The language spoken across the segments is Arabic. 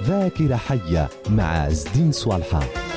ذاكرة حية مع عز الدين صوالحة.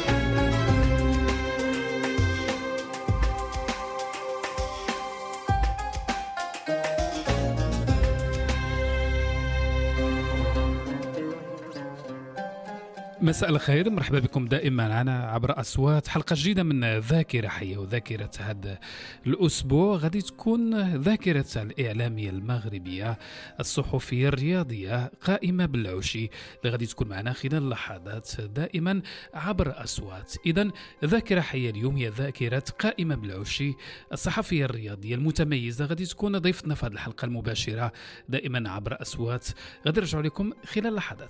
مساء الخير، مرحبا بكم دائما معنا عبر أصوات حلقة جديدة من ذاكرة حية. وذاكرة هذا الأسبوع غادي تكون ذاكرة الإعلامية المغربية الصحفية الرياضية قائمة بالعشي اللي غادي تكون معنا خلال اللحظات دائما عبر أصوات. إذن ذاكرة حية اليوم هي ذاكرة قائمة بالعشي الصحفية الرياضية المتميزة، غادي تكون ضيفتنا في هذه الحلقة المباشرة دائما عبر أصوات، غادي نرجع لكم خلال اللحظات.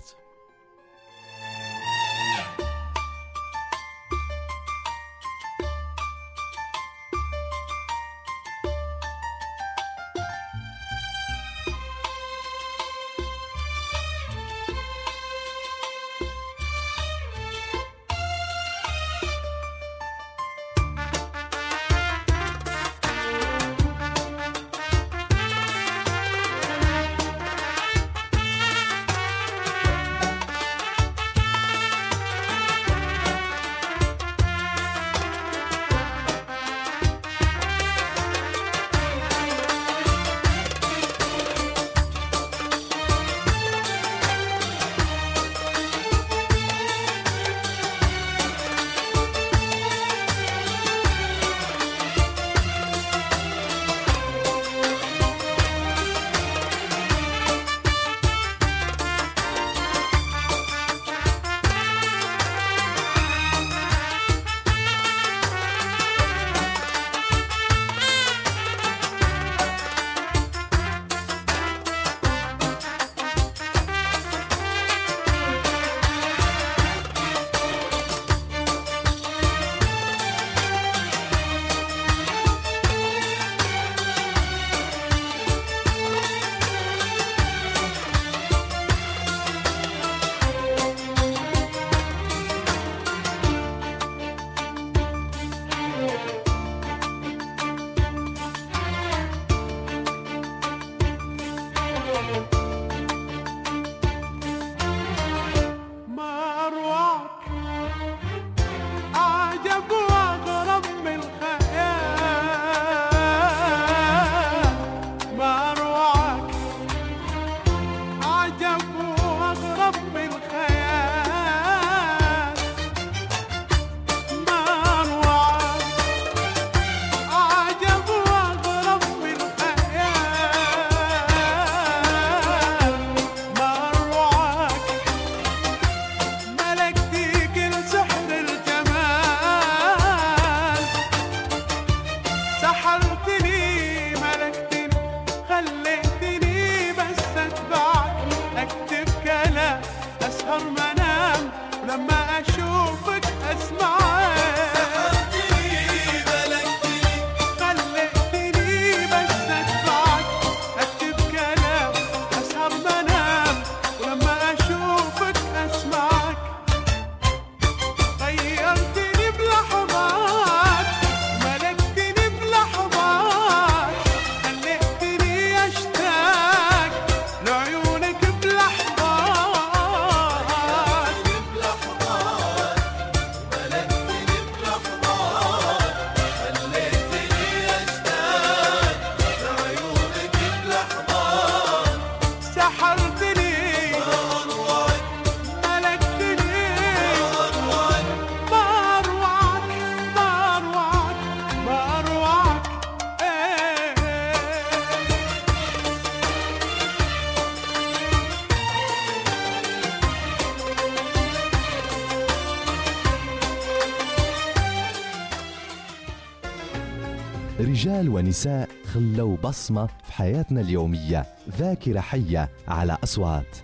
رجال ونساء خلوا بصمة في حياتنا اليومية. ذاكرة حية على أصوات.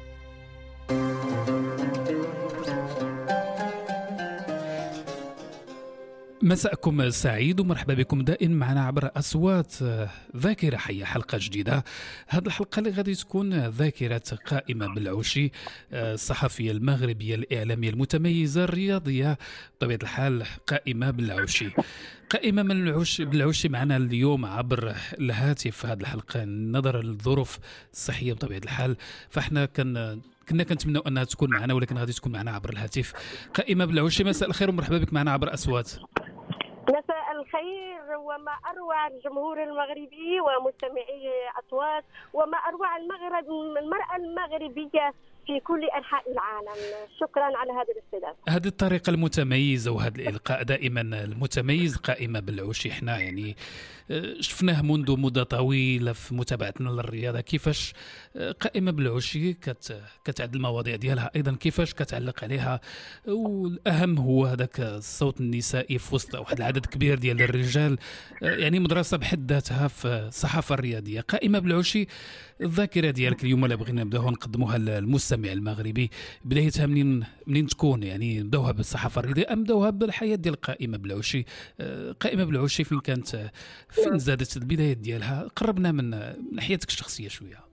مساءكم سعيد ومرحبا بكم دائما معنا عبر أصوات ذاكرة حية، حلقة جديدة. هذه الحلقة اللي غادي تكون ذاكرة قائمة بالعشي الصحفية المغربية الإعلامية المتميزة الرياضية، بطبيعة الحال قائمة بالعشي. قائمة من بالعشي معنا اليوم عبر الهاتف في هذه الحلقة نظرا للظروف الصحية بطبيعة الحال، فاحنا كنا كنتمناو انها تكون معنا، ولكن غادي تكون معنا عبر الهاتف. قائمه بالعشي، مساء الخير ومرحبا بك معنا عبر اصوات. مساء الخير، وما أروع الجمهور المغربي ومستمعي أصوات، وما أروع المرأة المغربية في كل أنحاء العالم. شكرا على هذا الاستضافة. هذه الطريقة المتميزة وهذا الإلقاء دائما المتميز. قائمة بالعشي احنا يعني شفناه منذ مدة طويلة في متابعتنا للرياضة، كيفاش قائمة بالعشي كتعد المواضيع ديالها، أيضا كيفاش كتعلق عليها، والأهم هو هذاك الصوت النسائي في وسط واحد العدد كبير ديال الرجال. يعني مدرسة بحد ذاتها في الصحافة الرياضية. قائمة بالعشي، الذاكرة ديالك اليوم لا بغينا نبداوها نقدموها للمستمع المغربي، بدايتها منين تكون؟ يعني نبداوها بالصحافة الرياضية أم نبداوها بالحياة ديال قائمة بالعشي؟ قائمة بالعشي فين كانت، فين زادت البدايات ديالها؟ قربنا من حياتك الشخصية شوية.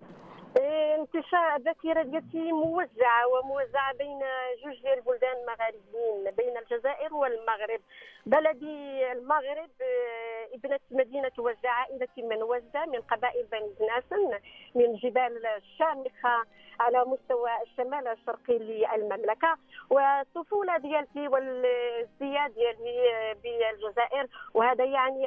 انتشاء الذاكرة ديالتي موزعة بين جوج ديال البلدان المغاربيين، بين الجزائر والمغرب. بلدي المغرب ابنة مدينة وجدة، عائلة من وجدة، من قبائل بني زناسن، من جبال الشامخة على مستوى الشمال الشرقي للمملكة. والطفولة ديالتي والازدياد ديالي بالجزائر، وهذا يعني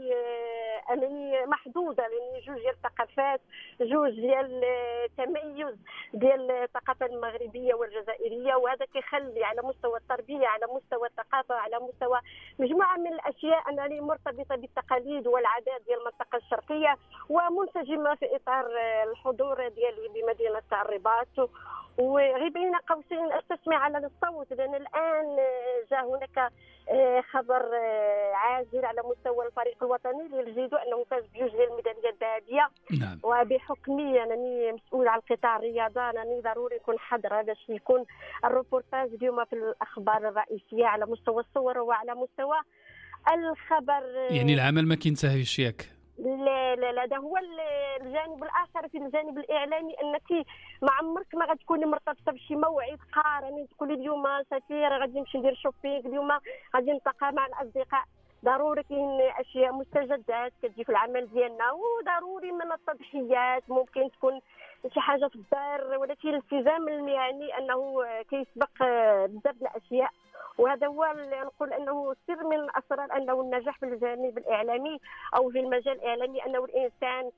أنني محظوظة، لأني جوج ديال الثقافات، جوج ديال التميز ديال الثقافة المغربية والجزائرية، وهذا كيخلي على مستوى التربية، على مستوى الثقافة، على مستوى مجموعة من الأشياء أنني مرتبطة بالتقاليد والعادات ديال المنطقة الشرقية، ومنسجمة في إطار الحضور ديالي بمدينة الرباط. وغير بين قوسين استسمع على الصوت، لأن الآن جاء هناك خبر عاجل على مستوى الفريق الوطني للجيدو أنه فاز بجوج ديال الميداليات الذهبية. نعم. وبحكمي أنني مسؤول عن قطاع الرياضة، أنني ضروري نكون حاضرة باش يكون الروبورتاج اليوم في الأخبار الرئيسية على مستوى الصور وعلى مستوى الخبر. يعني العمل ما كينتهيش ياك؟ لا، هذا هو الجانب الاخر. في الجانب الاعلامي انك ما عمرك ما غتكوني مرتبطه بشي موعد قارن، تقولي اليوم سفير غادي نمشي ندير شوبينغ، اليوم غادي نلتقى مع الاصدقاء. ضروري كاين اشياء مستجدات كتجي في العمل ديالنا، وضروري من التضحيات. ممكن تكون شي حاجه في الدار، ولكن الالتزام المهني انه كيسبق بزاف الاشياء. وهذا هو اللي نقول انه سر من الاسرار انه النجاح في الجانب الاعلامي او في المجال الاعلامي، انه الانسان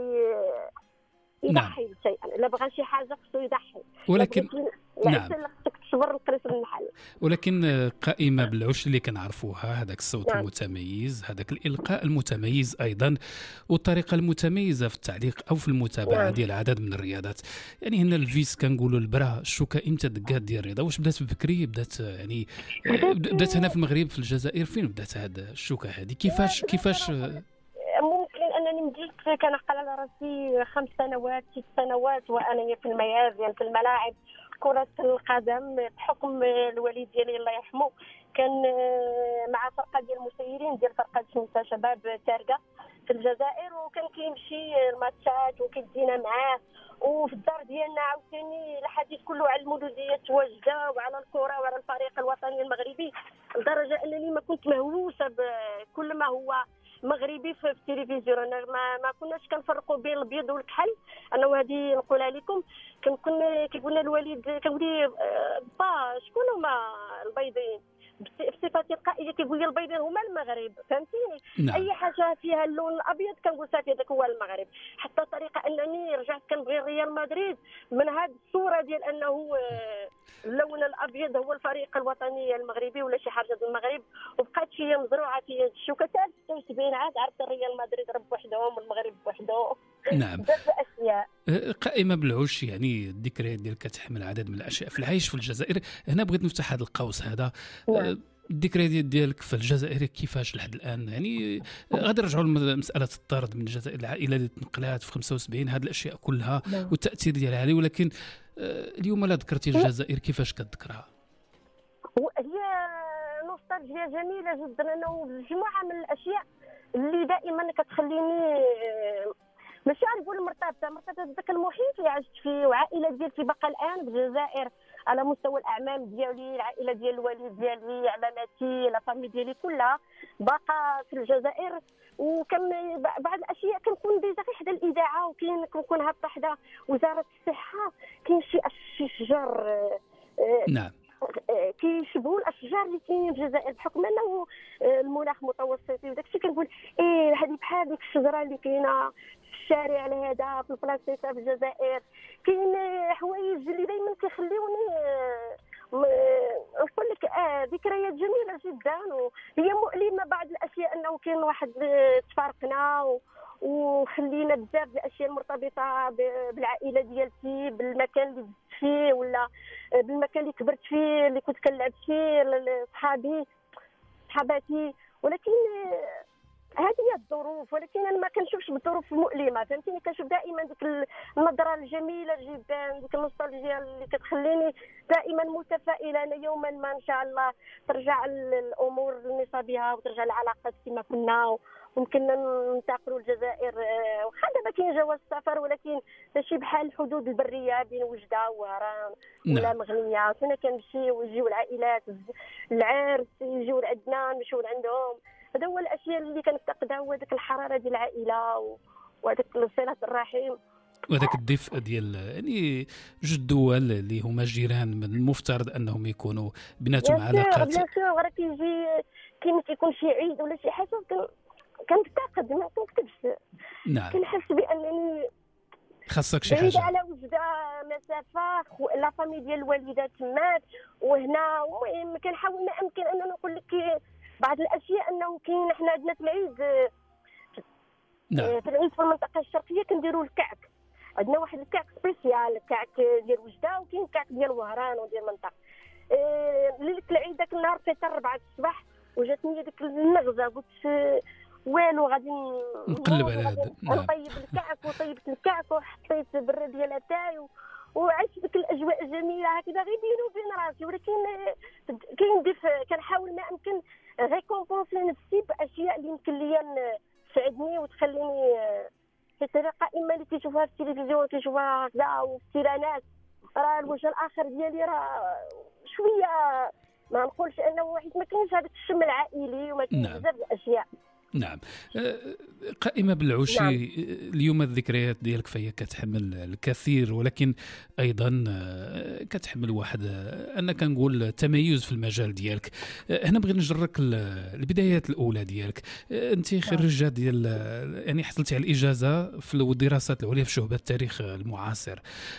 يضحي بشيئا. لا بغى شي حاجه خصو يضحي، ولكن نعم خصك تصبر القريص النحل. ولكن قائمة بالعشي اللي كنعرفوها، هذاك الصوت المتميز، هذاك الإلقاء المتميز أيضا، والطريقة المتميزة في التعليق أو في المتابعة ديال عدد من الرياضات. يعني هنا الفيس كنقولوا البرا الشوكة إمتى دقات ديال الرياضة؟ واش بدات بكري؟ بدات هنا في المغرب، في الجزائر؟ فين بدات هذه الشوكة هذه؟ كيفاش ممكن انني بديت كنعقل على راسي 5 سنوات 6 سنوات وانا في الميادين، في الملاعب كرة القدم، بحكم الوالد ديالي الله يرحمه كان مع فرقة ديال المسيرين ديال فرقة سميتها شباب تارقة في الجزائر، وكان كيمشي الماتشات وكيدينا معاه. وفي الدار ديالنا عاوتاني الحديث كله على المولودية وجدة وعلى الكرة وعلى الفريق الوطني المغربي، لدرجة انني ما كنت مهووسة بكل ما هو مغربي في التلفزيون. انا ما كناش كنفرقوا بين الابيض والكحل. انا وهذه نقولها لكم، كنا كيقول لنا الوالد، كنقول ليه با شكون هما البيضين؟ بصفه تلقائيه كيقول لي البيضين هما المغرب، فهمتيني؟ نعم. اي حاجه فيها اللون الابيض كنقول صافي هذاك هو المغرب. حتى طريقه انني رجعت كنبغي ريال مدريد من هذه الصوره ديال انه اللون الابيض هو الفريق الوطني المغربي ولا شي حاجه المغرب، وبقات فيا مزروعه في الشوكه. 76 عاد عرفت ريال مدريد رب وحدهم والمغرب وحده. نعم. بزاف الاشياء. قائمة بالعش، يعني الذكريات ديالك كتحمل عدد من الاشياء في العيش في الجزائر. هنا بغيت نفتح هذا القوس هذا. الذكريات ديالك في الجزائر كيفاش لحد الان؟ يعني غادي نرجعوا لمساله الطرد من الجزائر، العائله اللي تنقلات في 75، هذه الاشياء كلها والتاثير ديالها عليه. ولكن اليوم لا ذكرتي الجزائر، كيفاش كتذكرها؟ هي نوستالجيا جميله جدا، انه مجموعه من الاشياء اللي دائما كتخليني ماشي نقول مرتبطه بذاك المحيط اللي عشت فيه، وعائله ديالتي باقا الان بالجزائر على مستوى الاعمام ديالي، العائله ديال الوالد ديالي، عماماتي، لا فامي ديالي كلها باقا في الجزائر. وكان بعض الاشياء كنكون ديجا غير حدا الاذاعه، وكاين كنكون هابطه حدا وزاره الصحه، كاين شي نعم. كيشبهوا الاشجار اللي كاينين في الجزائر بحكم انه المناخ متوسطي وداك الشيء. كنقول هذه بحال ديك الشجره اللي كاينه في الشارع هذا في البلاصيطه في الجزائر. كاين حوايج اللي دائما كيخليوني نقول لك ذكريات جميله جدا، وهي مؤلمه بعض الاشياء انه كاين واحد تفارقنا وخلينا بزاف ديال الاشياء المرتبطه بالعائله ديالتي، بالمكان اللي زدت فيه ولا بالمكان اللي كبرت فيه اللي كنت كنلعب فيه، صحاباتي. ولكن هذه هي الظروف، ولكن انا ما كنشوفش بالظروف المؤلمه، فهمتيني. كنشوف دائما ديك النظره الجميله جدا، ديك النوستالجيا اللي كتخليني دائما متفائله ان يوما ما ان شاء الله ترجع الامور لنصابها وترجع العلاقات كما كنا ويمكننا ننتقلوا الجزائر. واخا دابا كاين جواز السفر، ولكن ماشي بحال الحدود البريه بين وجده وهران ولا مغنيه. كنا كنمشيو ويجيو العائلات العرس يجيو لعندنا نمشيو لعندهم. هذا هو الاشياء اللي كنفتقدها، هو ديك الحراره ديال العائله وهذاك صله الرحم وهذاك الدفء ديال يعني جوج دول اللي هما جيران من المفترض انهم يكونوا بيناتهم علاقات. بيان سور راه كيجي كي كيكون شي عيد ولا شي حاجه كنفتقد، ما كنكتبش. نعم. كنحس بانني خاصك شي بعيدة حاجه على وجده مسافه، لا فامي ديال الوالده تمات وهنا. المهم كنحاول ما امكن اننا نقول لك بعض الاشياء انه كاين حنا عندنا في العيد. نعم. في العيد في المنطقه الشرقيه كنديروا الكعك. عندنا واحد الكعك سبيسيال، الكعك ديال وجده، وكاين الكعك ديال وهران وديال المنطقه. ليله العيد داك النهار فطر 4 الصباح وجاتني ديك النغزه، قلت والو غادي نقلب على هذا. نطيب الكعك، وطيبت الكعك وحطيت برا ديال اتاي وعشت ديك الاجواء الجميله هكذا غير بيني وبين راسي. ولكن كاين دفء، كنحاول ما امكن ريكومبونسي نفسي باشياء اللي يمكن ليا تسعدني وتخليني. حيت القائمه اللي كيشوفها في التلفزيون كيشوفها هكذا وفي التيرانات، راه الوجه الاخر ديالي راه شويه ما نقولش انه حيت ما كاينش هذاك الشم العائلي وما كاينش بزاف د الاشياء. نعم. قائمة بالعوشي. نعم. اليوم الذكريات ديالك فهي كتحمل الكثير، ولكن أيضا كتحمل واحد أنا كنقول تميز في المجال ديالك. هنا بغيت نجرك البدايات الأولى ديالك. أنت خريجة ديال يعني حصلتي على الإجازة في الدراسات العليا في شعبة التاريخ المعاصر.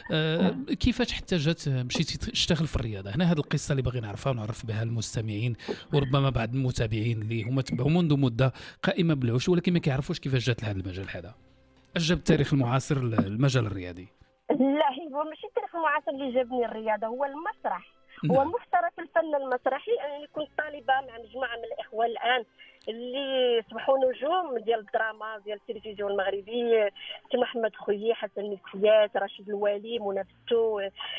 كيفاش حتى جات مشيتي تشتغل في الرياضة؟ هنا هذه القصة اللي باغي نعرفها ونعرف بها المستمعين وربما بعض المتابعين اللي هما تبعوا منذ مدة قائمة بالعوش ولكن ما كيعرفوش كيفاش جات لهذا المجال هذا. اش جاب التاريخ المعاصر المجال الرياضي؟ لا هو ماشي التاريخ المعاصر اللي جابني الرياضه، هو المسرح. هو محترف الفن المسرحي. انا كنت طالبه مع مجموعه من الاخوان الان اللي اصبحوا نجوم ديال الدراما ديال التلفزيون المغربي، سي محمد خويي، حسن مسكيات، رشيد الوالي، منى فتو،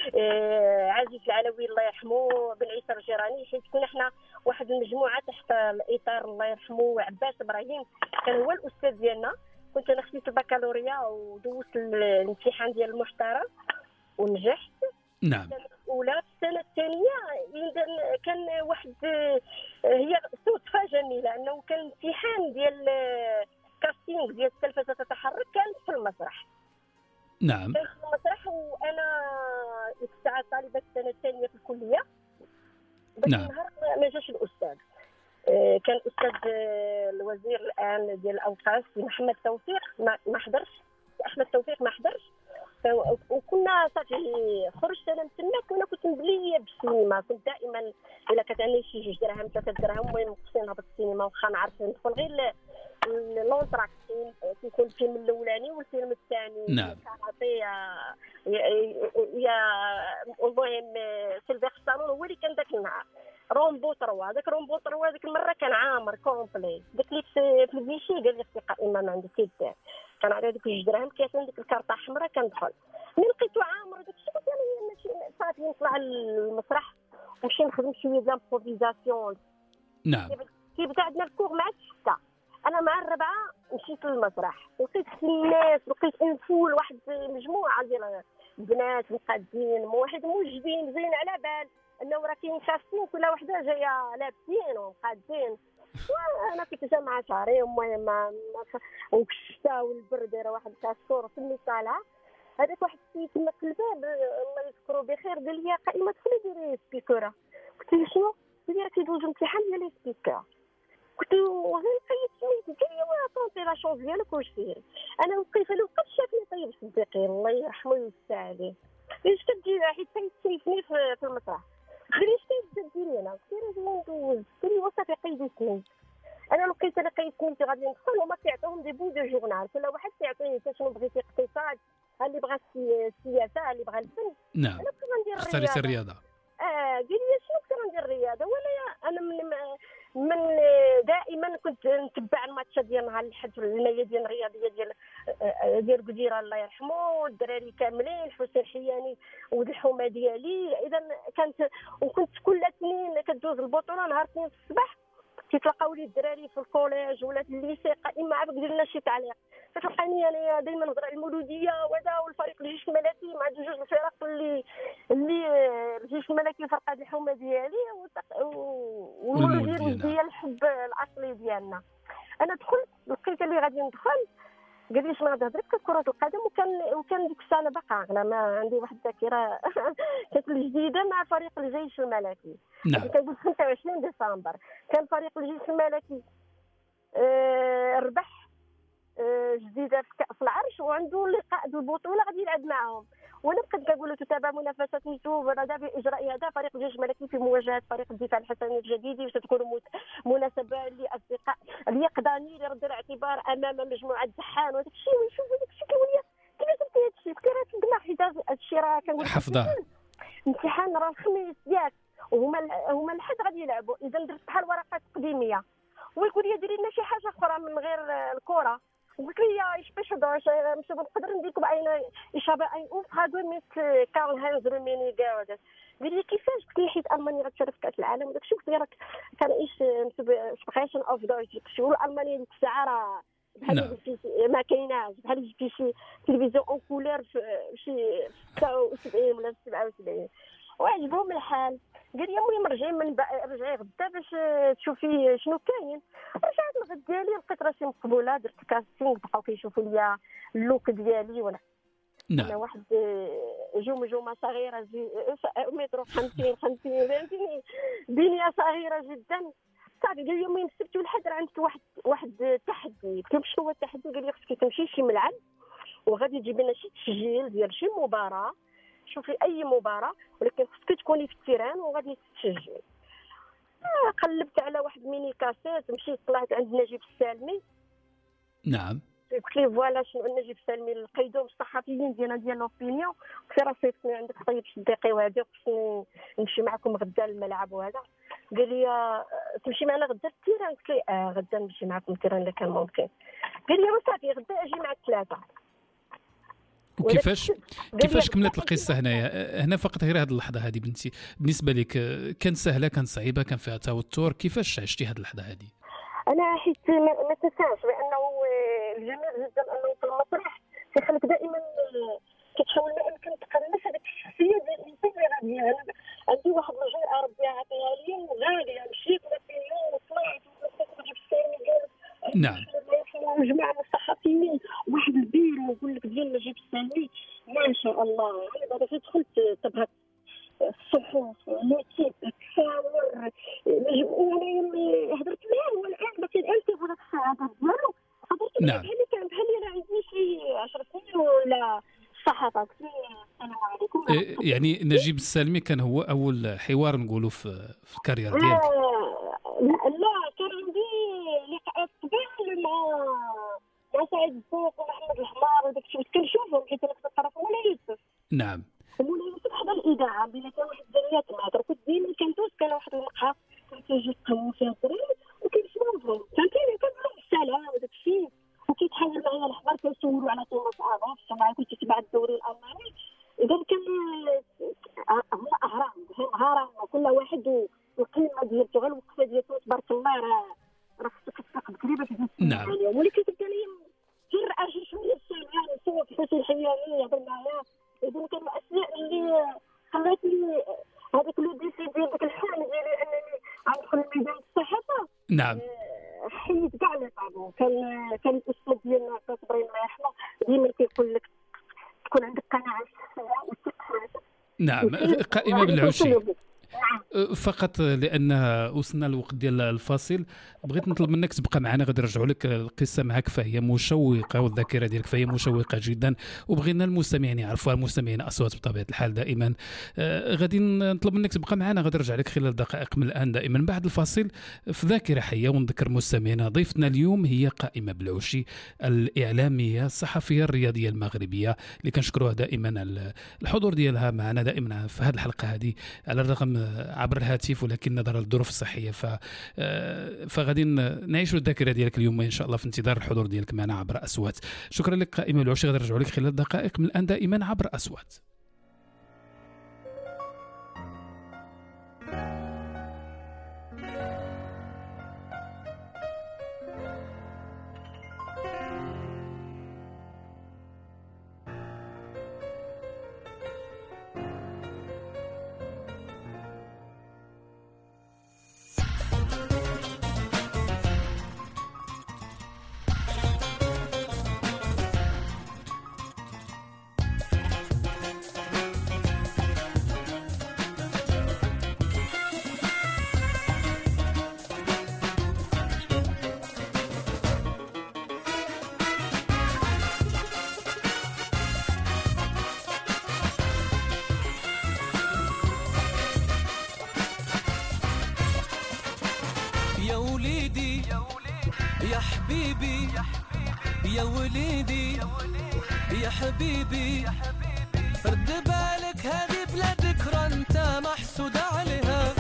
عزيز العلوي الله يرحمه، بن عيسى الجيراني. حيت كنا احنا واحد المجموعه تحت الاطار الله يرحمه عباس ابراهيم، كان هو الاستاذ ديالنا. كنت انا خديت البكالوريا ودوزت الامتحان ديال المحترف ونجحت. نعم. الاولى في السنه الثانيه كان واحد هي صدفه جميله انه كان امتحان ديال كاستينغ ديال التلفزه تتحرك كانت في المسرح. نعم. كانت في المسرح وانا كنت طالبه السنه الثانيه في الكليه. نعم. النهار ما جاش الاستاذ. كان الاستاذ الوزير الان ديال الاوقاف محمد توفيق ما حضرش، احمد توفيق ما حضرش. وكنا صافي خرجت انا من تما. كنت مبليه بالسينما، كنت دائما الا كتعني شي 2 دراهم 3 دراهم المهم خصني نهبط السينما واخا نعرف ندخل غير لونطراك كيكون الفيلم الاولاني والفيلم الثاني. نعم. يا المهم سيلفيستر ستالون هو اللي كان ذاك النهار. رومبو 3 داك رومبو 3 ديك المره كان عامر كومبلي. داك اللي في الفيشي قال لي في قائمه ما عندك كيدار، كان على ديك 2 دراهم كيعطيني ديك الكارطه حمراء كندخل. ملي لقيتو عامر داك الشيء قلت انا ماشي صافي نطلع للمسرح ونمشي نخدم شويه ديال الامبروفيزاسيون. نعم. كيبدا عندنا الكور مع 6 انا مع 4 مشيت للمسرح ولقيت الناس، لقيت انفول واحد مجموعه ديال البنات مقادين واحد موجدين زين على بال انه راه كاين كاستين كل وحده جايه لابسين ومقادين. وانا كنت جامعه شهري المهم والشتا والبرد راه واحد كاسور في المصالة. هذاك واحد السيد تما في الباب الله يذكره بخير الصغير قال لي قائمه دخلي ديري سبيكوره. قلت له شنو؟ قال لي راك يدوز امتحان ديال لي سبيكر. قلت له غير قيت قال لي طونطي لا شونس ديالك واش ديري. انا وقيت له وقت شافني طيب صديقي الله يرحمه ويوسع عليه اش كدير حيت تيشايفني في المسرح. قال لي اش كديري هنا؟ قلت له ندوز. قال لي وصافي قيدي سنين. انا لقيت انا قيت سنيتي غادي ندخل وما كيعطيوهم دي بو دو جورنال كل واحد كيعطيني شنو بغيتي اقتصاد اللي بغى السياسه اللي بغى الفن. نعم انا كنت غندير اختاريتي الرياضه. قال لي شنو كنت غندير الرياضه ولا انا من دائما كنت نتبع الماتشات ديال نهار الاحد في الميادين الرياضيه ديال قديره الله يرحمه الدراري كاملين حسين حياني ولد الحومه ديالي. اذا كانت وكنت كل اثنين كدوز البطوله نهار اثنين في الصباح كيتلقاو لي الدراري في الكوليج ولا في الليسي قائمه عافاك دير لنا شي تعليق. كتلقاني انا دائما نهضر على المولوديه وهذا والفريق الجيش الملكي مع جوج الفرق اللي الجيش الملكي فرقه ديال الحومه ديالي والمولوديه ديال الحب الاصلي ديالنا. انا دخلت لقيت اللي غادي ندخل قال لي شنو غادي نهضر لك كره القدم وكان ديك السنه باقا انا ما عندي واحد الذاكره كانت الجديده مع فريق الجيش الملكي. نعم كنقول 25 ديسمبر كان فريق الجيش الملكي ربح جديده في كاس العرش وعنده لقاء بالبطوله غادي يلعب معاهم. وانا بقيت كنقول له تتابع منافسات ميتو هذا باجراء هذا فريق الجيش الملكي في مواجهه فريق الدفاع الحسني الجديدي وستكون مناسبه لاصدقاء اليقظاني لرد الاعتبار امام مجموعه زحان وداك الشيء ونشوف داك الشيء كيقول لي كيفاش درتي هذا الشيء قلت له راه في الدماغ حيت هذا الشيء راه كنقول حفظه امتحان راه الخميس ياك وهما الحد غادي يلعبوا اذا درت بحال ورقات تقديميه ويقول لي ديري لنا شي حاجه اخرى من غير الكره. قلت له ايش باش دوش مش نقدر نديركم اين اشابه اي اوفغادو مثل كارل هاينز رومينيغا وهذا. قال لي كيفاش؟ قلت له حيت المانيا غتشارك في كاس العالم وداك الشيء. قلت له راك كان ايش سبيشن اوف دوش داك الشيء والمانيا ديك الساعه راه بحال ما كايناش بحال في شي تلفزيون اون كولور في شي 79 ولا 77 وعجبهم الحال. قال لي المهم رجعي غدا باش تشوفي شنو كاين. رجعت الغد ديالي لقيت راسي مقبوله درت كاستينغ بقاو كيشوفوا ليا اللوك ديالي وانا انا واحد جمجمه صغيره متر 50 فهمتيني بنيه صغيره جدا. صافي قال لي يومين السبت والحد راه عندك واحد التحدي. قلت له شنو هو التحدي؟ قال لي خصك تمشي شي ملعب وغادي تجيب لنا شي تسجيل ديال شي مباراه شوفي اي مباراه ولكن خصك تكوني في التيران وغادي تسجل. قلبت على واحد ميني كاسيت مشيت طلعت عند نجيب السالمي. نعم قلت لي فوالا شنو نجيب السالمي لقيتهم الصحفيين ديال لوبينيون. قلت له راه صيفطني عندك طيب صديقي وهذا خصني نمشي معكم غدا للملعب وهذا. قال لي تمشي معنا غدا التيران؟ قلت له غدا نمشي معكم التيران الا كان ممكن. قال لي صافي غدا اجي معك 3. وكيفاش كملت القصه هنا فقط غير هذه اللحظه هذه بنتي بالنسبه لك كانت سهله كانت صعيبه كان فيها توتر كيفاش عشتي هذه اللحظه هذه؟ انا حيت ما تنساش بانه الجميل جدا انه في المسرح كيخليك دائما كتحاول ما امكن تقمص هذيك الشخصيه ديال الانسان اللي غادي. انا عندي واحد الجرأه ربي عطيها لي وغاديه مشيت لابيليون وطلعت ونجيب السامي قال نعم جماعه من الصحفيين واحد البير ونقول لك ديال نجيب السامي ما شاء الله. انا دابا دخلت تبغى الصحف ليكيب تصاور وانا هضرت معاه والان ما كنألف ولا السعاده ديالو هضرت معاه بحال انا عندي شي 10 سنين ولا الصحافه. السلام عليكم يعني نجيب السالمي كان هو اول حوار نقولوا في الكارير ديالك؟ لا كان عندي لقاءات قبل مع سعيد الزوق ومحمد الحمار وداك الشيء كنشوفهم حيت انا كنت نقرا في مولاي يوسف. نعم مولاي يوسف حدا الاذاعه بلا كان واحد الدريات معطر كنت ديما كنتوس كان واحد المقهى كنتجي نقهوى فيها الدراري وكنسمعوهم فهمتيني كنقول السلام وداك الشيء وكيتحاول معايا الحوار كيسولوا على توماس افاف سمعت كنت تبع الدوري الالماني. اذا كان هما اهرام كل واحد القيمه ديالته غير الوقفه ديالته تبارك الله راه خصك تفيق بكري باش نعم ولكن تبدا لي جرأة شويه السامعه نسوق في حسين الحياني يهضر معايا. اذا كانوا الاشياء اللي خلاتني هذاك لو ديسي ديال داك الحلم ديالي انني غندخل لميدان الصحافه. نعم حيت كاع لي طابو كان الاستاذ ديالنا عباس ابراهيم الله يرحمه ديما كيقول لك تكون عندك قناعه شخصيه وثق في راسك. نعم، قائمة بالعشي. فقط لان وصلنا الوقت ديال الفاصل، بغيت نطلب منك تبقى معنا، غادي نرجعوا لك القصه معك، فهي مشوقه والذاكره ديالك فهي مشوقه جدا، وبغينا المستمعين يعرفوها، المستمعين اصوات بطبيعه الحال دائما. غادي نطلب منك تبقى معنا، غادي نرجع لك خلال دقائق من الان دائما بعد الفاصل في ذاكره حيه. ونذكر مستمعينا ضيفتنا اليوم هي قائمه بالعشي، الاعلاميه الصحفيه الرياضيه المغربيه، اللي كنشكروها دائما الحضور ديالها معنا دائما في هذه الحلقه هذه، على الرغم عبر الهاتف ولكن نظرا للظروف الصحيه. فغادي نعيشوا الذاكره ديالك اليوم ان شاء الله في انتظار الحضور ديالك معنا عبر اصوات. شكرا لك قائمه العشي، غادي نرجعوا لك خلال دقائق من الان دائما عبر اصوات. يا حبيبي يا وليدي يا حبيبي، رد بالك هذه بلا ذكرى انت محسود عليها،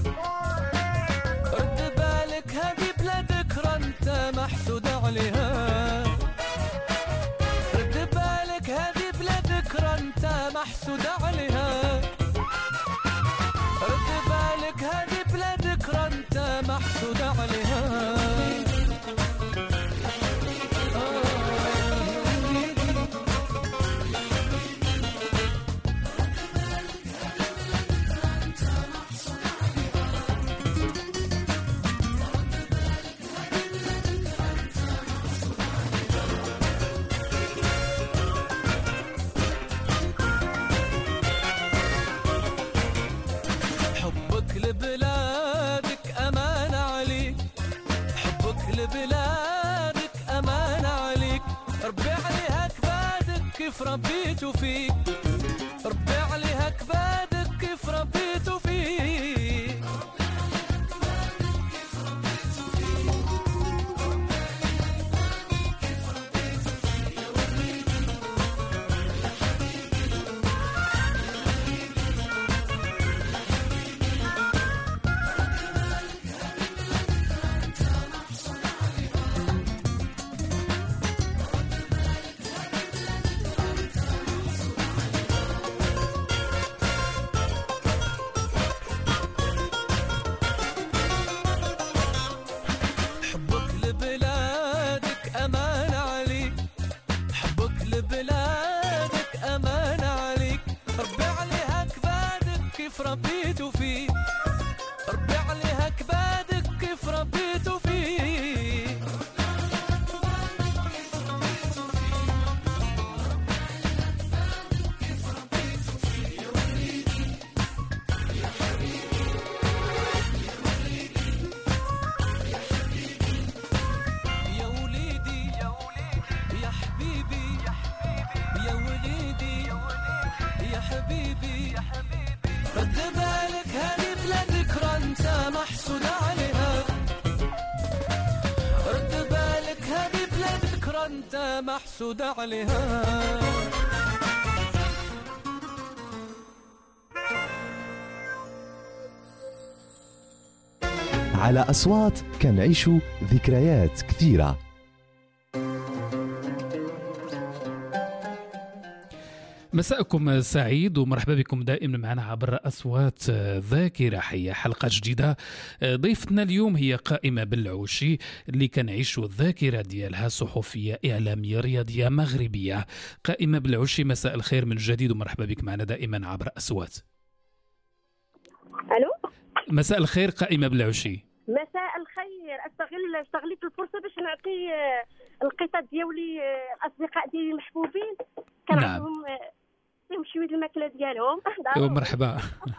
رد بالك هذه بلا ذكرى انت محسود عليها، رد بالك هذه بلا ذكرى انت محسود عليها، رد بالك هذه بلا ذكرى انت محسود عليها. كيف ربيتوا فيك، ربي عليها كبادك كيف ربيتوا فيك، ربيتوا فيه، ربي عليها كبادك كيف ربيتوا فيه، يا وليدي يا حبيبي يا وليدي يا حبيبي، رد بالك هذه بلا ذكرى انت محسود عليها، رد بالك هذه بلا ذكرى انت محسود عليها. على أصوات كنعيشوا ذكريات كثيرة. مساءكم سعيد ومرحبا بكم دائما معنا عبر أصوات ذاكرة حية، حلقة جديدة. ضيفتنا اليوم هي قائمة بالعشي، اللي كنعيشوا الذاكرة ديالها صحفية إعلامية رياضية مغربية. قائمة بالعشي، مساء الخير من جديد ومرحبا بك معنا دائما عبر أصوات. ألو، مساء الخير قائمة بالعشي. مساء الخير. استغليت الفرصة باش نعطي القصة ديالي الأصدقاء ديالي المحبوبين، كان نعم. عندهم يعطيهم شويه الماكله ديالهم. مرحبا.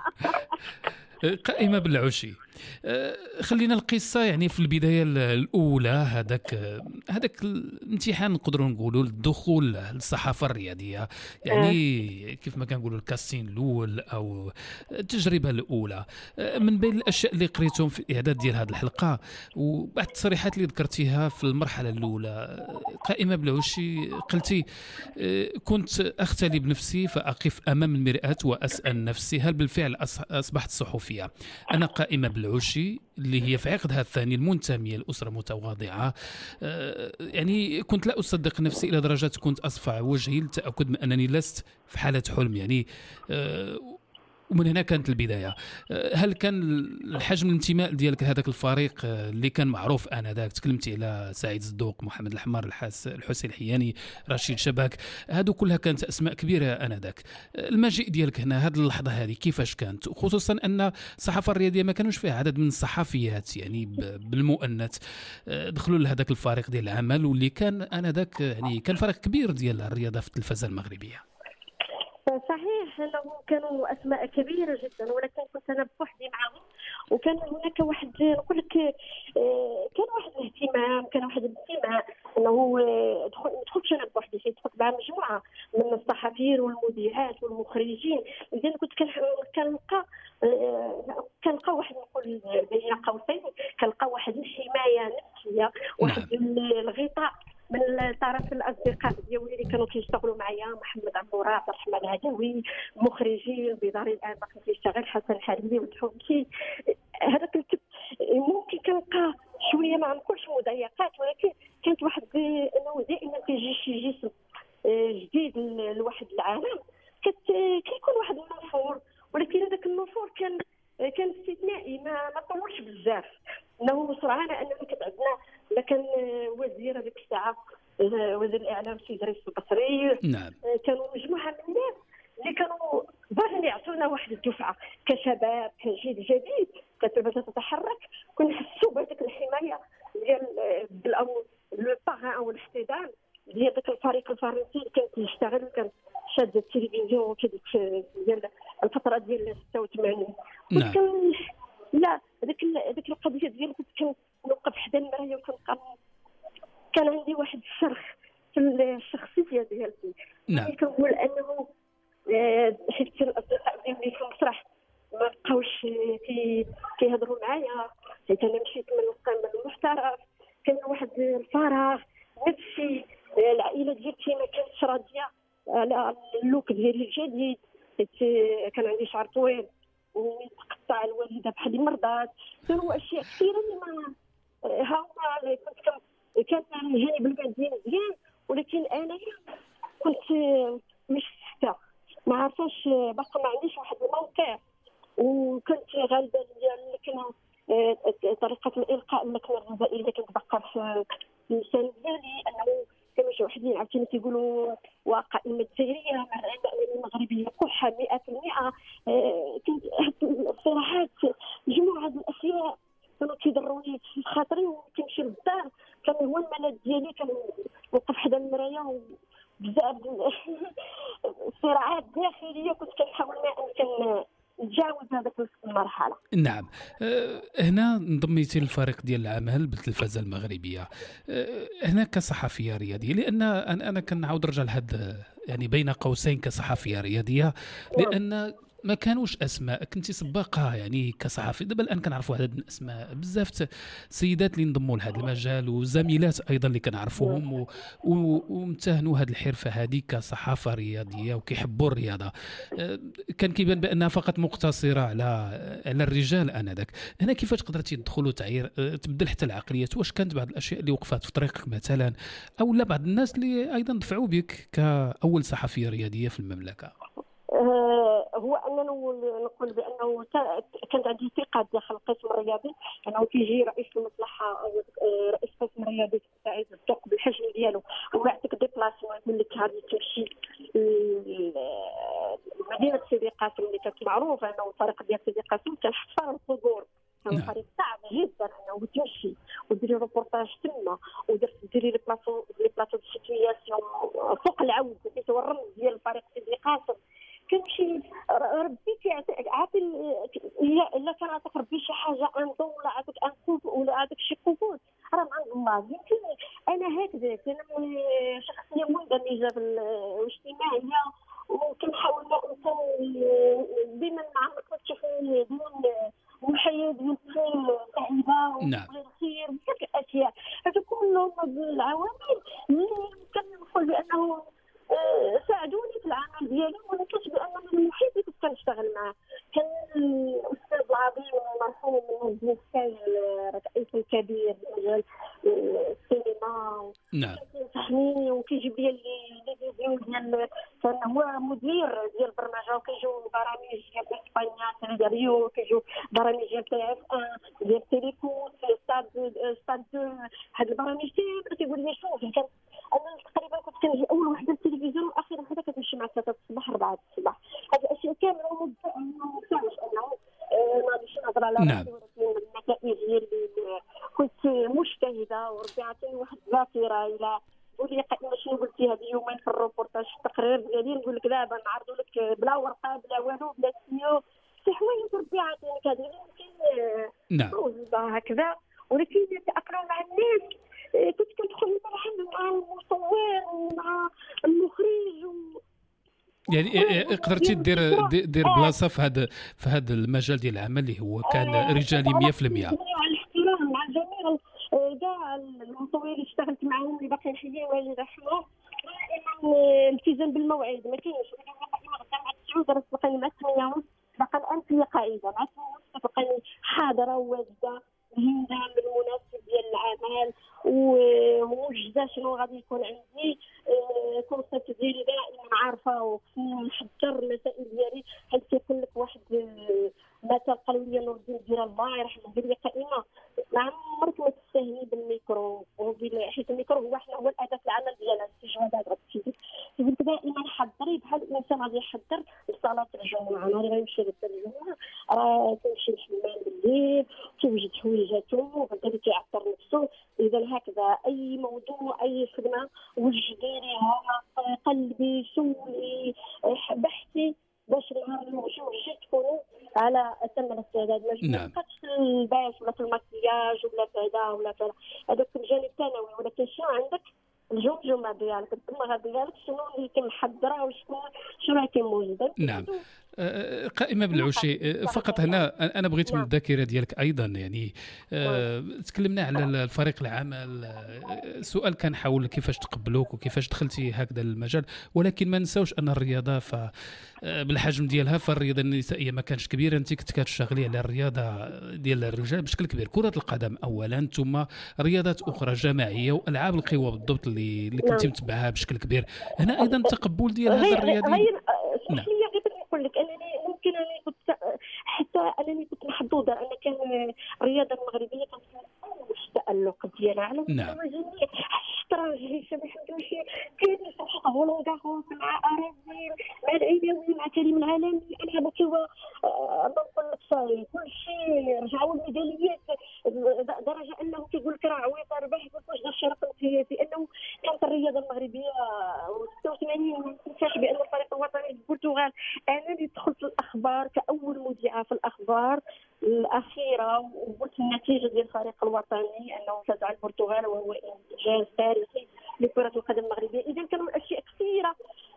قائمة بالعشي. خلينا القصة يعني في البداية الأولى، هذاك الامتحان نقدروا نقولوا الدخول للصحافة الرياضية، يعني كيف ما كنقولوا الكاستين الأول أو التجربة الأولى. من بين الأشياء اللي قريتهم في الإعداد ديال هذه الحلقة وبعض التصريحات اللي ذكرتيها في المرحلة الأولى، قائمة بالعشي قلتي كنت أختلي بنفسي فأقف أمام المرآة وأسأل نفسي هل بالفعل أصبحت صحفية؟ أنا قائمة بالعشي اللي هي في عقدها الثاني المنتمية لأسرة متواضعة. يعني كنت لا أصدق نفسي إلى درجة كنت أصفع وجهي للتأكد من أنني لست في حالة حلم يعني. ومن هنا كانت البداية. هل كان الحجم الانتماء ديالك لهذاك الفريق اللي كان معروف آنذاك؟ تكلمتي على سعيد الزدوق، محمد الحمار، الحسين الحياني، رشيد شباك، هادو كلها كانت أسماء كبيرة آنذاك. المجيء ديالك هنا هذه اللحظة هذه كيفاش كانت؟ خصوصا أن الصحافة الرياضية ما كانوش فيها عدد من الصحفيات يعني بالمؤنث دخلوا لهذاك الفريق ديال العمل، واللي كان آنذاك يعني كان فريق كبير ديال الرياضة في التلفزة المغربية. صحيح انه كانوا اسماء كبيره جدا، ولكن كنت انا بوحدي معهم، وكان هناك واحد نقول لك كان واحد الاهتمام، كان واحد الانتماء انه ما دخلتش انا بوحدي، دخلت مع مجموعه من الصحفيين والمذيعات والمخرجين. اذا كنت كنلقى واحد نقول بين قوسين، كنلقى واحد الحمايه نفسيه، واحد الغطاء من طرف الاصدقاء ديالي اللي كانوا كيشتغلوا معايا، محمد عمورة، عبد الرحمن العدوي، مخرجين بيضاري الان باقي كيشتغل، حسن الحريري وتحوكي. هذاك ممكن كنلقى شويه ما نقولش مضايقات، ولكن كانت واحد انه دائما كيجي شي جسم جديد لواحد العالم، كيكون واحد النفور، ولكن هذاك النفور كان استثنائي، ما طولش بزاف. انه سرعان اننا كانت عندنا كان وزير هذيك الساعه وزير الاعلام سي دريس البصري. نعم. كانوا مجموعه من الناس اللي كانوا باغيين يعطونا واحد الدفعه كشباب، كجيل جديد، كتبدا تتحرك. كنحسوا بهذيك الحمايه ديال لو باغان او الاحتضان ديال ذاك الفريق الفرنسي اللي كان كيشتغل، كان شاد التلفزيون كذيك ديال الفتره ديال 86. نعم. لا هذيك القضيه ديال كنت كنوقف حدا المرايه وكنلقى كان عندي واحد الشرخ في الشخصيه ديالتي. نعم. كنقول انه حيت الاصدقاء ديالي في المسرح ما بقاوش كيهضروا معايا، حيت انا مشيت من القمه المحترف، كان واحد الفراغ نفسي. العائله ديالتي ما كانتش راضيه على اللوك ديالي الجديد، حيت كان عندي شعر طويل وتقطع الوالده بحال مرضات. كانوا اشياء كثيره اللي ما هاهما كانت الجانب المادي مزيان، ولكن انا كنت مش سته، ما عرفاش باقا ما عنديش واحد الموقع. وكنت غالبا اللكنه طريقه الالقاء اللكنه الغذائيه كنت باقا في اللسان ديالي، انه كانوا شي وحدين عاوتاني كيقولوا وقائمه الدائريه مع الاعلام المغربيه كحه 100%. كنت الصراحات مجموعه الاشياء كانوا كيضروني في خاطري، وكنمشي للدار كان هو الملاذ ديالي، كان وقف حدا المرايه بزاف الصراعات داخليه كنت كنحاول ان نتجاوز هذاك المرحله. نعم. هنا انضميتي للفريق ديال العمل بالتلفزه المغربيه هنا كصحفيه رياضيه، لان انا كنعاود نرجع لهذا يعني بين قوسين كصحفيه رياضيه، لان ما كانوش اسماء، كنتي سباقه يعني كصحفي. دابا الان كنعرفوا عدد من الاسماء بزاف سيدات اللي انضموا لهذا المجال، وزميلات ايضا اللي كنعرفوهم وامتهنوا هذه الحرفه هذه كصحافه رياضيه وكيحبوا الرياضه. كان كيبان بانها فقط مقتصره على الرجال انذاك. هنا كيفاش قدرتي تدخل وتعير تبدل حتى العقليات؟ واش كانت بعض الاشياء اللي وقفات في طريقك مثلا، او لا بعض الناس اللي ايضا دفعوا بك كاول صحفيه رياضيه في المملكه؟ هو اننا نقول بانه كانت عندي ثقه داخل القسم الرياضي، انه كيجي رئيس المصلحه او رئيس القسم الرياضي سعيد الزدوق بالحجم ديالو ويعطيك ديبلاسيون، يقول لك غادي تمشي لمدينه سيدي قاسم اللي كانت معروفه انه الطريق ديال سيدي قاسم كان حفار القبور، كان طريق صعب جدا انه تمشي وديري روبورتاج تما وديري لي بلاطو دو سيتوياسيون فوق العود، كنتي الرمز ديال الفريق سيدي قاسم عرفتي الا كان عندك ربي شي حاجه عنده ولا عندك انكوف ولا عندك شي قبول راه من عند الله. يمكن انا هكذا انا شخصيه مندمجه في الاجتماعيه وكنحاول انسان ديما نعمق تشوفني ديما الحياه ديال سعيده وغير خير بزاف الاشياء. هذا كلهم العوامل اللي كنقول بانه ساعدوني في العمل ديالي، وانا كنت بان من المحيط اللي كنت كنشتغل معاه كان الاستاذ العظيم المرحوم من الساي الرئيس الكبير مجال السينما. نعم. كينصحني وكيجيب لي لي فيديو ديال، كان هو مدير ديال البرمجه وكيجيو برامج ديال اسبانيا تيليريو، كيجيو برامج ديال تي اف ان ديال تيليفون ستاد هاد البرامج كيقول لي شوف كان انا تقريبا كنت كنجي اول وحده للتلفزيون واخر وحده كتمشي مع 3 الصباح 4 الصباح. هاد الاشياء كامله ما كانش انه ما غاديش نهضر على راسي، ولكن النتائج ديالي كنت مجتهده وربي عطيني واحد الذاكره. الى قولي لي قائمه شنو قلتي هذه يومين في الروبورتاج في التقرير ديالي نقول لك دابا نعرضوا لك بلا ورقه بلا والو بلا سيو شي حوايج ربي عطيني هذه يمكن موجوده هكذا. ولكن تاقلم مع الناس كنت كندخل مع المصور ومع المخرج يعني قدرتي دير بلاصه في هذا المجال ديال العمل اللي هو كان رجالي 100%. مع الاحترام مع جميع كاع المصورين اللي اشتغلت معاهم اللي باقيين حيين والله يرحمهم، الالتزام بالموعد ما كاينش. مع 9 درت بقاني مع 8 ونص باقا الان في قاعده مع 8 ونص بقاني حاضره وواجده مهمه بالمناسب ديال العمل وموجده شنو غادي يكون عندي كونسيبت ديالي دائما عارفه وخصني نحضر المسائل ديالي. حيت كيكون لك واحد مثل قالوا لي نور الدين ديال الله يرحمه قال لي قائمه ما عمرك ما تستهني بالميكرو حيت الميكرو هو حنا هو الاداه العمل ديالنا الاستجوابات غتمشي قلت دائما حضري بحال الانسان غادي يحضر لصلاه الجمعه. نهار غيمشي للصلاه الجمعه راه كيمشي الحمام بالليل كيوجد حويجاته وغادي كيعطر نفسه. اذا هكذا اي موضوع اي خدمه وجديريها قلبي سولي بحثي باش نمشيو تكونوا على اتم الاستعداد. ما تبقاش الباش ولا في المكياج ولا كذا ولا كذا هذاك الجانب الثانوي، ولكن شنو عندك الجمجمه ديالك الدماغ ديالك شنو اللي كنحضرها وشنو اللي كيموجد. نعم. قائمة بالعشي فقط هنا أنا بغيت من الذاكرة ديالك أيضا يعني تكلمنا على الفريق العمل. سؤال كان حول كيفاش تقبلوك وكيفاش دخلتي هكذا المجال، ولكن ما نساوش أن الرياضة بالحجم ديالها فالرياضة النسائية ما كانش كبيرة. أنت كنت كتشتغلي على الرياضة ديال الرجال بشكل كبير، كرة القدم أولا ثم رياضات أخرى جماعية وألعاب القوى بالضبط اللي كنت متبعها بشكل كبير. هنا أيضا التقبل ديال هذا الرياضي. نعم. نقول لك انني ممكن انني كنت حتى انني كنت محظوظه ان كان الرياضه المغربيه كانت اول تالق ديالها على مستوى جميع الشطرنج هشام الحمد لله كاين صراحه هولندا مع ارازيل مع العيداوي مع كريم العالمي العاب القوى. نقول لك صاي كل شيء رجعوا الميداليات درجه انه كيقول لك راه عويط ربح واش دار الشرف القياسي انه كانت الرياضه المغربيه 86 ما ننساش بان الفريق الوطني البرتغال انا اللي دخلت الاخبار كاول مذيعه في الاخبار الاخيره وقلت النتيجه ديال الفريق الوطني انه فاز على البرتغال وهو انجاز تاريخي لكره القدم المغربيه. اذا كانوا اشياء كثيره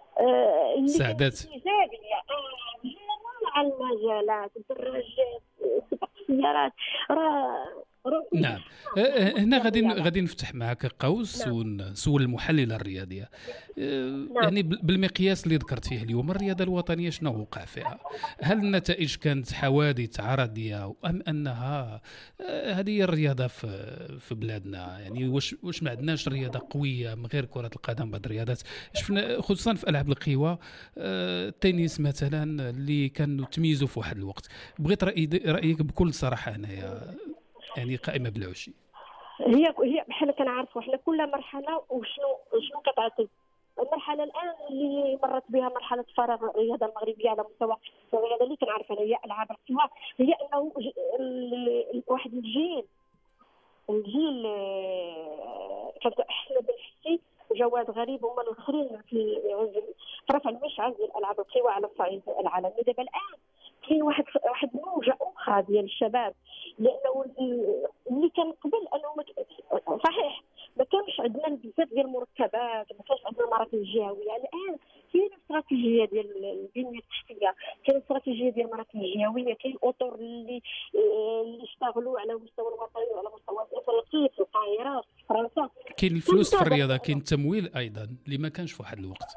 سعدات ايجابيه على المجالات الدراجات سباق السيارات نعم. هنا غادي نفتح معك قوس ونسول المحلله الرياضيه. يعني بالمقياس اللي ذكرتيه اليوم الرياضه الوطنيه شنو وقع فيها؟ هل النتائج كانت حوادث عرضيه ام انها هذه الرياضه في بلادنا؟ يعني واش ما عندناش رياضه قويه من غير كره القدم بعض الرياضات شفنا خصوصا في العاب القوى التنس مثلا اللي كانوا تميزوا في واحد الوقت. بغيت رايك بكل صراحه هنايا يعني قائمة بالعشي. هي بحال كنعرفوا حنا كل مرحله وشنو كتعطي. المرحله الان اللي مرت بها مرحله فراغ الرياضه المغربيه على مستوى الرياضه اللي كنعرف انا هي العاب القوى هي انه واحد الجيل كانت احسن بالحسي وجواد غريب هما الاخرين في رفع المشعل ديال العاب القوى على الصعيد العالمي. دابا الان كاين واحد الموجه اخرى ديال الشباب، لانه اللي كان قبل انه صحيح ما كانش عندنا بزاف ديال المركبات، ما كانش عندنا المراكز الجهويه. الان كاين استراتيجيه ديال البنيه التحتيه، كاين استراتيجيه ديال المراكز الجهويه، كاين اطر اللي اشتغلوا على مستوى الوطني وعلى مستوى الافريقي في القاهره في فرنسا. كاين الفلوس في الرياضه، كاين التمويل ايضا اللي ما كانش في واحد الوقت.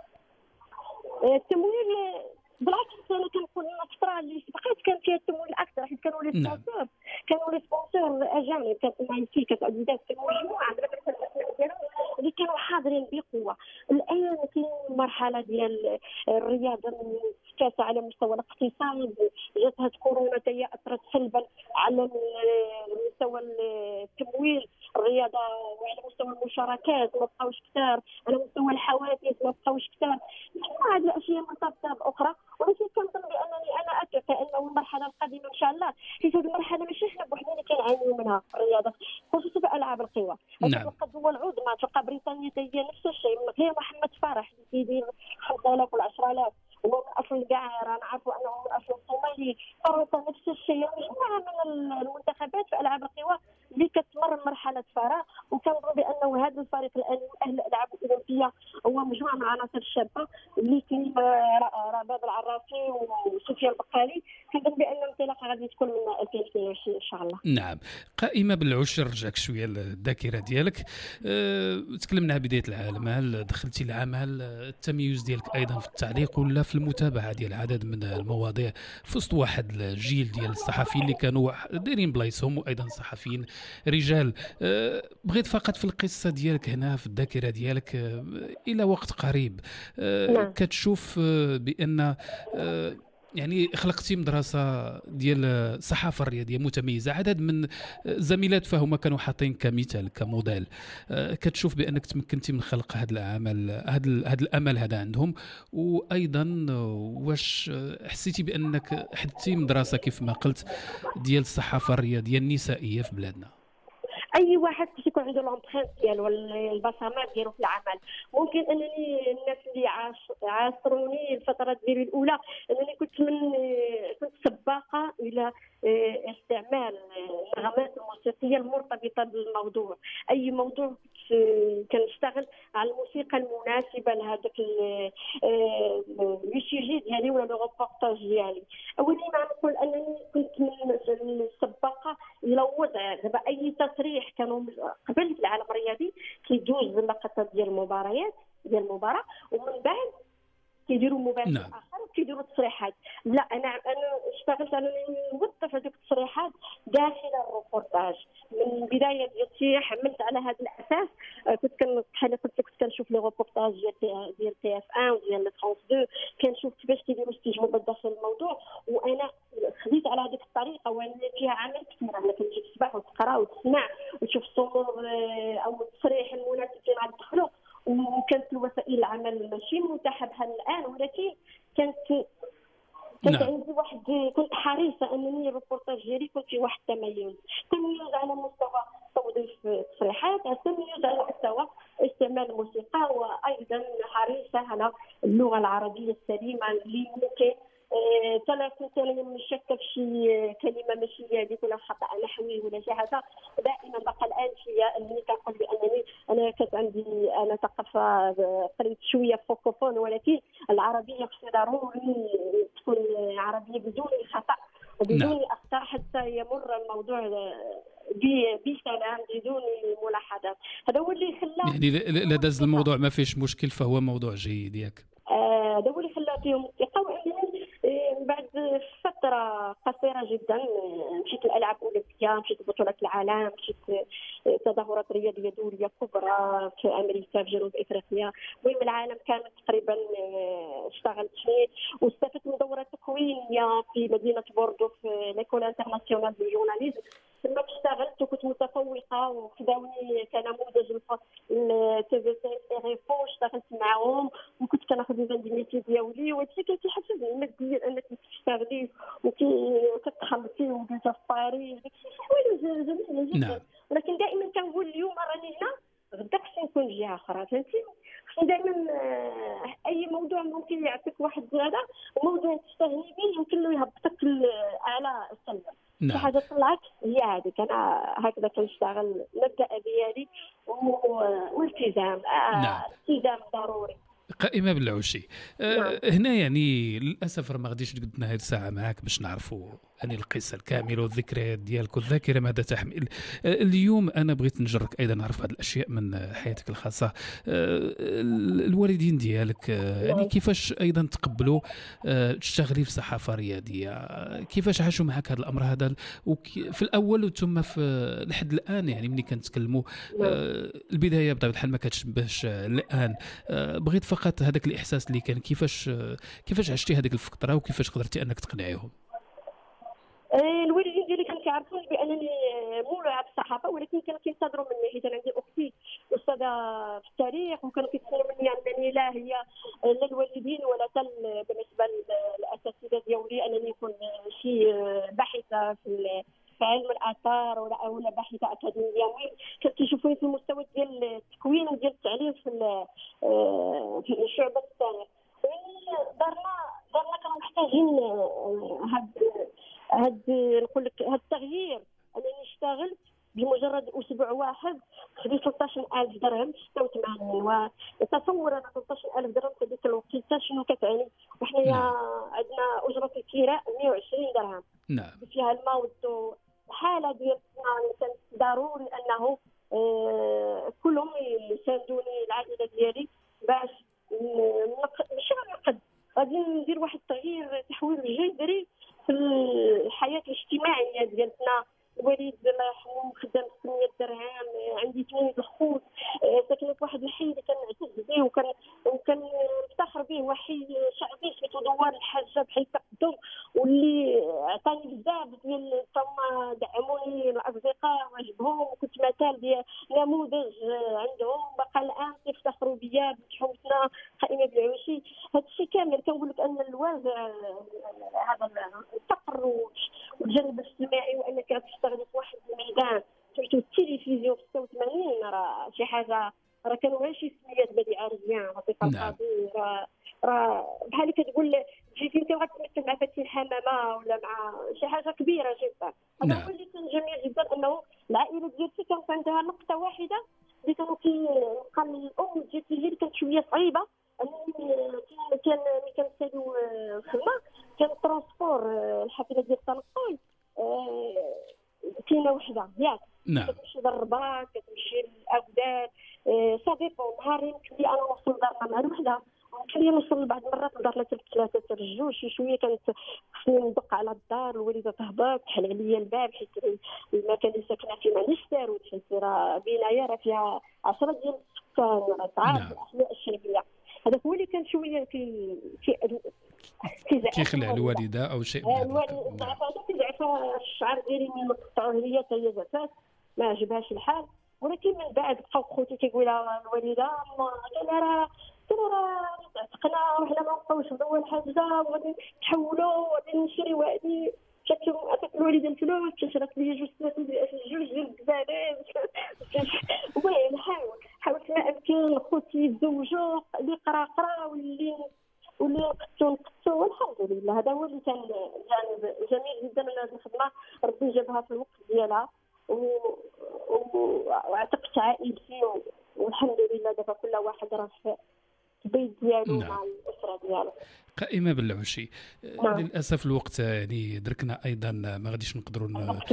التمويل بالعكس، انا كنقول الفتره اللي سبقت كان فيها التمويل اكثر، حيت كانوا لي سبونسور كانوا لي سبونسور اجانب، كانت نايكي، كانت اديداس، كانوا مجموعه من الاسماء ديالهم اللي كانوا حاضرين بقوه. الان كاين مرحله ديال الرياضه منتكسه على مستوى الاقتصاد، جات هاد كورونا هي اثرت سلبا على مستوى التمويل الرياضه، وعلى مستوى المشاركات ما بقاوش كثار، على مستوى الحوافز ما بقاوش كثار، مجموعه ديال الاشياء مرتبطه باخرى. ولكن كنظن بانني انا اثق انه المرحله القادمه ان شاء الله، حيت هذه المرحله ماشي حنا بوحدنا اللي كنعانيو منها في الرياضه، خصوصا في العاب القوى. تلقى الدول العظمى، تلقى بريطانيا هي نفس الشيء، غير محمد فرح اللي كيدير 5000 ولا 10000 هو من اصل كاع، رانا نعرفوا انه من اصل الصومالي. فرنسا نفس الشيء، مجموعه من المنتخبات في العاب القوى اللي كتمر مرحله فراغ. وكنظن بانه هذا الفريق الان اهل الالعاب الاولمبيه هو مجموعه من العناصر الشابه اللي كاين رباب العرافي وسفيان البقالي. كنظن بان الانطلاقه غادي تكون من 2022 ان شاء الله. نعم. قائمه بالعشر، رجعك شويه للذاكره ديالك. تكلمنا على بدايه العام، هل دخلتي العام، هل التميز ديالك ايضا في التعليق ولا في المتابعه ديال عدد من المواضيع في وسط واحد الجيل ديال الصحفيين اللي كانوا دايرين بلايصهم، وايضا صحفيين رجال؟ بغيت فقط في القصه ديالك هنا في الذاكره ديالك الى وقت قريب كتشوف بان يعني خلقتي مدرسه ديال الصحافه الرياضيه متميزه، عدد من زميلات فهما كانوا حاطين كمثال كموديل، كتشوف بانك تمكنتي من خلق هذا العمل، هذا الامل هذا عندهم؟ وايضا واش حسيتي بانك حدتي مدرسه كيف ما قلت ديال الصحافه الرياضيه النسائيه في بلادنا؟ اي واحد كيكون عنده لونطرين ديالو البصمات ديالو في العمل. ممكن انني الناس اللي عاصروني الفترات ديالي الاولى انني كنت سباقه الى استعمال النغمات الموسيقيه المرتبطه بالموضوع. اي موضوع كنشتغل على الموسيقى المناسبه لهذاك السوجي ديالي ولا لو ريبورتاج ديالي. اولي ما نقول انني كنت من السباقه الى وضع دابا اي تصريح كانوا قبل في العالم الرياضي كيدوز باللقطات ديال المباريات ديال المباراه، ومن بعد كيديروا مباشر اخر وكيديروا تصريحات. لا انا اشتغلت على نوظف هذوك التصريحات داخل الروبورتاج من بدايه ديالتي. حملت على هذا الاساس، كنت بحال قلت لك كنت كنشوف لي روبورتاج ديال تي اف 1 وديال فرانس 2، كنشوف كيفاش كيديروا استجوابات داخل الموضوع، وانا خديت على هذيك الطريقه. وانا فيها عمل كثير، انا كنجي تصبح وتقرا وتسمع وتشوف الصور او التصريح المناسب فين غادخلوا. وكانت الوسائل العمل ماشي متاحه بحال الان، ولكن كانت عندي واحد، كنت حريصه انني الريبورتاج ديالي يكون فيه واحد التميز على مستوى توظيف التصريحات، تميز على مستوى استعمال الموسيقى، وايضا حريصه على اللغه العربيه السليمه اللي ممكن كنت من الشك في شي كلمه ماشي هذيك ولا خطا نحوي ولا شي حاجه. دائما بقى الان فيا انني كنقول بانني انا كانت عندي انا ثقافه قريت شويه فوكوفون، ولكن العربيه خصها ضروري تكون عربيه بدون خطا بدون اخطاء حتى يمر الموضوع بسلام بدون ملاحظات. هذا هو اللي خلى يعني لا داز الموضوع ما فيش مشكل فهو موضوع جيد ياك. هذا هو اللي خلى فيهم الثقه. بعد فترة قصيرة جدا مشيت الألعاب الأولمبية، مشيت بطولة العالم، مشيت تظاهرات رياضية دولية كبرى في أمريكا في جنوب إفريقيا. المهم العالم كانت تقريبا اشتغلت فيه، واستفدت من دورة تكوينية في مدينة بوردو في ليكول انترناسيونال دو جورناليزم. ثم اشتغلت وكنت متفوقة وخداوني كنموذج تي في سي ريفو، اشتغلت معهم وكنت كناخذ الفانديميتي ديالي، وهادشي كيحفزني ماديا انك تشتغلي وكتخلصي وكتفطري، داكشي حوايج جميله جدا. ولكن دائما كنقول اليوم راني هنا غدا خصني نكون جهه اخرى، فهمتي؟ خصني دائما اي موضوع ممكن يعطيك واحد هذا موضوع تستغني به يمكن له يهبطك شي حاجه طلعت هي هذيك. انا هكذا كنشتغل المبدا ديالي والالتزام. الالتزام ضروري. قائمة بالعشي. هنا يعني للأسف ما غاديش قدنا هذه الساعة معاك باش نعرفوا يعني القصة الكاملة والذكريات ديالك والذاكرة ماذا تحمل. اليوم أنا بغيت نجرك أيضا نعرف هذه الأشياء من حياتك الخاصة. الوالدين ديالك يعني كيفاش أيضا تقبلوا تشتغلي في صحافة رياضية؟ كيفاش عاشوا معك هذا الأمر هذا في الأول وثم في لحد الآن؟ يعني ملي كنتكلموا البداية بطبيعة الحال ما كانتش باش الآن. بغيت فقط هذاك الإحساس اللي كان كيفاش عشتي هذيك الفترة وكيفاش قدرتي أنك تقنعيهم؟ الوالدين ديالي كانوا كيعرفوني بانني مولعه بالصحافه، ولكن كانوا كينتظروا مني حيت انا عندي اختي استاذه في التاريخ، وكانوا كيتسنوا مني انني لا هي لا الوالدين ولا حتى بالنسبه للاساتذه ديالي انني نكون شي باحثه في علم الاثار ولا باحثه اكاديميه. المهم كانوا كيشوفوني في المستوى ديال التكوين وديال التعليم في الشعبه الثانيه. دارنا كانوا محتاجين هاد نقول لك هاد التغيير. انني اشتغلت بمجرد اسبوع واحد خديت 13000 درهم 86. وتصور انا 13000 درهم في ذاك الوقت شنو كتعني؟ وحنايا عندنا اجره الكراء 120 درهم. نعم. فيها الماء والضوء. الحاله ديال كانت ضروري انه كلهم يساندوني العائله ديالي باش ماشي غنقد غادي ندير واحد التغيير تحويل جذري في الحياه الاجتماعيه ديالنا. الوالد الله يرحمه خدام 600 درهم، عندي 8 الخوت، ساكنه في واحد الحي اللي كنعتز به وكان نفتخر به. هو حي شعبي سميتو دوار الحاجه بحي تقدم، واللي عطاني بزاف ديال ثم دعموني الاصدقاء وعجبهم، وكنت مثال ديال نموذج عندهم. بقى الان كيفتخروا بيا بتحوتنا قائمه بالعوشي. هذا الشيء كامل كنقول لك ان الوازع هذا الفقر والجانب الاجتماعي وانك تشتغل في واحد الميدان سميتو التلفزيون في 86 راه شي حاجه. راه كانوا غير شي سميات بديعه رزيان لطيفه القاضي. راه بحال كتقول جيتي انت غتمثل مع فتحي الحمامه ولا مع شي حاجه كبيره جدا. هذا هو اللي كان جميل جدا، انه العائله ديالتي كانت عندها نقطه واحده اللي كانوا كيبقى الام ديالتي هي اللي كانت شويه صعيبه. كان ملي كنساليو الخدمه كان الترونسبور الحافله ديال التنقل كاينه وحده ياك. نعم. كتمشي للرباط كتمشي للاوداد صديقه نهار يمكن لي انا نوصل دارنا مع الوحده، يمكن لي نوصل بعض المرات لدارنا حتى ثلاثه حتى الجوج. شي شويه كانت خصني ندق على الدار، الوالده تهبط تحل عليا الباب حيت المكان اللي ساكنه فيه مانيش سارود، حيت راه بنايه راه فيها 10 ديال السكان راه تعرف الاحياء الشعبيه. هذا هو اللي كان شويه كيخلع الوالده او شيء من هذا. الوالده كيضعف الشعر ديالي من نقطعوه هي حتى هي زعفات ما عجبهاش الحال. ولكن من بعد بقاو خوتي كيقولها الوالده راه تعتقنا وحنا ما نبقاوش ندور الحاجه وغادي نتحولوا وغادي نشريو هادي. عطيت الوالده الفلوس شرات لي جوج ديال الكزالات. المهم حاولت ما امكن خوتي يتزوجوا اللي قرا واللي نقصوا والحمد لله. هذا هو اللي كان جانب جميل جدا من هذه الخدمه. ربي جابها في الوقت ديالها وعتقت عائلتي والحمد لله. دابا كل واحد راه في البيت ديالو مع الاسره ديالو. قائمة بالعشي. للأسف الوقت يعني دركنا أيضا ما غاديش نقدروا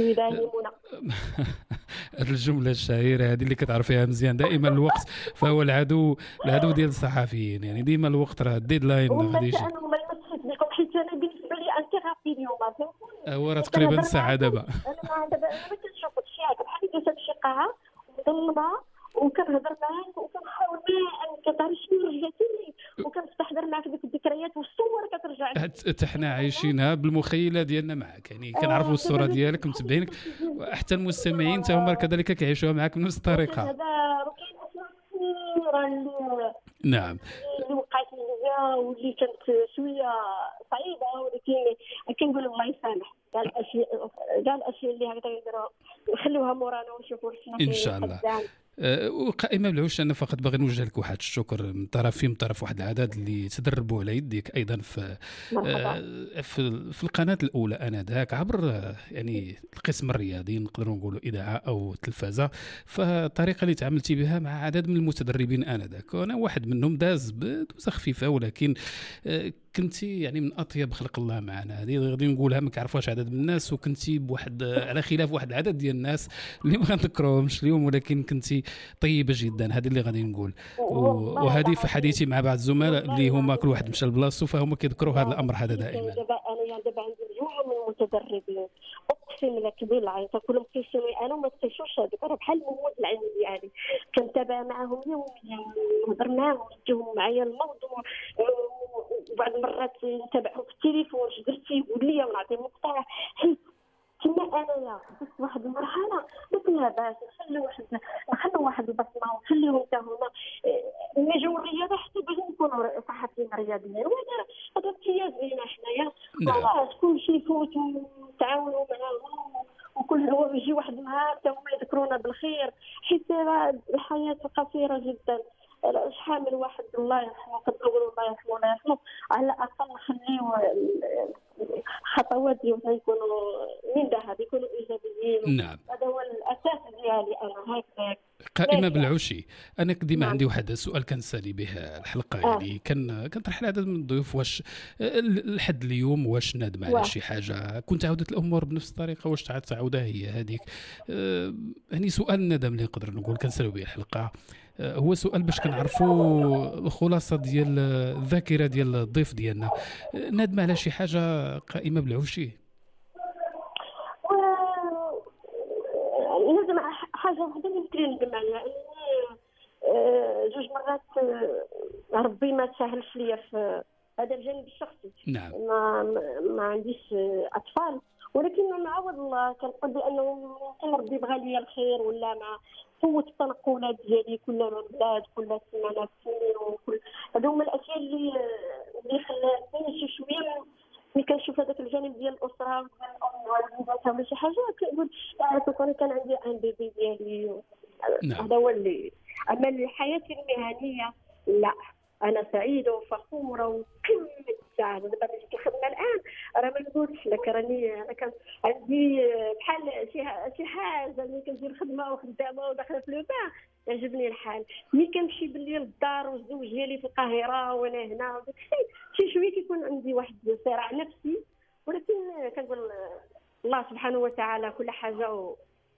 الجملة الشهيرة هذه اللي كتعرفيها مزيان دائما الوقت فهو العدو ديال الصحفيين. يعني ديما الوقت راه الديدلاين غادي يجي. انا ما نمسكش بكم حيت انا بالنسبه لي انت غافي اليوم هو راه تقريبا ساعة دابا. انا دابا ما كنشوف هادشي هذا بحال جالسه في شي قاعه مظلمه وكنهضر معاك وكنحاول ما كتعرفش شنو رجعتي لي وكنستحضر معاك ديك الذكريات والصور كترجع حتى حنا عايشينها بالمخيله ديالنا معك. يعني كنعرفوا الصوره ديالك متبعينك حتى المستمعين حتى هما كذلك كيعيشوها معك بنفس الطريقه. هذا كاين الصوره اللي نعم اللي وقعت ليا واللي كانت شويه صعيبه، ولكن كنقول الله يسامح كاع الاشياء اللي هكذا يديروا نخلوها مورانا ونشوفوا شنو ان شاء الله. وقائمة بالعوش أنا فقط باغي نوجه لك واحد الشكر من طرف واحد العدد اللي تدربوا على يديك أيضا في القناة الأولى آنذاك عبر يعني القسم الرياضي نقدروا نقولوا إذاعة أو تلفازة. فالطريقة اللي تعاملتي بها مع عدد من المتدربين آنذاك وأنا واحد منهم داز بدوزة خفيفة ولكن كنتي يعني من أطيب خلق الله معنا. هذه غادي نقولها ما كيعرفوهاش عدد من الناس وكنتي بواحد على خلاف واحد العدد ديال الناس اللي ما غنذكروهمش اليوم ولكن كنتي طيبه جدا. هذه اللي غادي نقول. وهذه في حديثي مع بعض الزملاء اللي هما كل واحد مشى لبلاصتو فهما كيذكروا هذا الامر هذا دائما. دابا عندي مجموعه من المتدربين اقسم لك بالله كلهم كيشوفوني انا وما تخشوش هذوك راه بحال الموت العين ديالي كنتابع معاهم يوميا نهضر معاهم يجيو معايا الموضوع وبعض المرات نتابعهم في التليفون اش درتي يقول لي ونعطيه مقترح حيت كما انايا بس واحد المرحله قلت لها باش نخلي واحد البصمه ونخليهم حتى هما نجيو الرياضه حتى باش نكونوا صحفيين رياضيين هذا امتياز لينا حنايا. خلاص كل شيء يفوت ونتعاونوا معاهم وكل يجي واحد النهار حتى هما يذكرونا بالخير حيت الحياه قصيره جدا. شحال من واحد الله يرحمه كنقولوا الله يرحمه الله يرحمه على الاقل نخليو خطوات ديالنا يكونوا من ذهب يكونوا ايجابيين. نعم هذا هو الاساس ديالي انا هكذا. قائمة بالعوشي أنا ديما عندي واحد السؤال كنسالي به الحلقة يعني كنطرح لعدد من الضيوف واش لحد اليوم واش نادم على شي حاجة كنت عودت الأمور بنفس الطريقة واش تعودها هي هذيك يعني سؤال الندم اللي نقدر نقول كنسالو به الحلقة هو سؤال باش كنعرفوا الخلاصة ديال الذاكرة ديال الضيف ديالنا. نادم على شي حاجة قائمة بالعوشي؟ لازم حاجه واحده اللي يمكن ندم عليها اني جوج مرات ربي ما تسهلش ليا في هذا الجانب الشخصي. نعم. ما عنديش اطفال ولكن نعوض الله كنقول بانه يمكن ربي بغى لي الخير ولا مع قوه التنقلات ديالي كل من بلاد كل سيمانه سنين وكل هذو هما الاشياء اللي خلاتني شي شويه ملي كنشوف هذاك الجانب ديال الاسره والام ولا شي حاجه كنقول كان عندي ان بيبي ديالي. نعم. هذا هو اللي اما الحياه المهنيه لا انا سعيده وفخوره وقمه السعاده. دابا ملي كنخدم الان راه ما نقولش لك راني انا كان عندي بحال شي حاجه ملي كندير الخدمه وخدامه وداخله في لو بان يعجبني الحال. ملي كنمشي بالليل للدار والزوج ديالي في القاهره وانا هنا وداك الشيء شي شويه كيكون عندي واحد الصراع نفسي ولكن كنقول الله سبحانه وتعالى كل حاجه